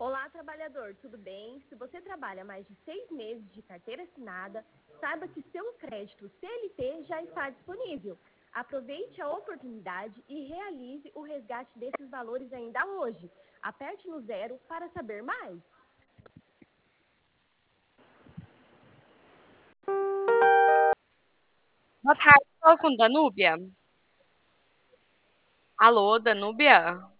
Olá, trabalhador, tudo bem? Se você trabalha mais de 6 meses de carteira assinada, saiba que seu crédito CLT já está disponível. Aproveite a oportunidade e realize o resgate desses valores ainda hoje. Aperte no zero para saber mais. Boa tarde, fala com Danúbia. Alô, Danúbia?